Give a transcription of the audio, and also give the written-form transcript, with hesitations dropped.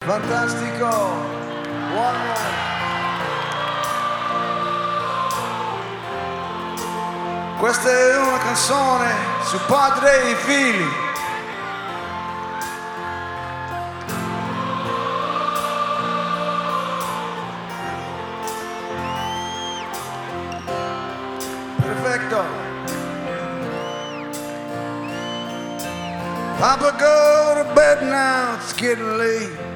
Fantastico. Wow. Questa è una canzone su padre e figli. Perfetto. Papa, go to bed now, it's getting late.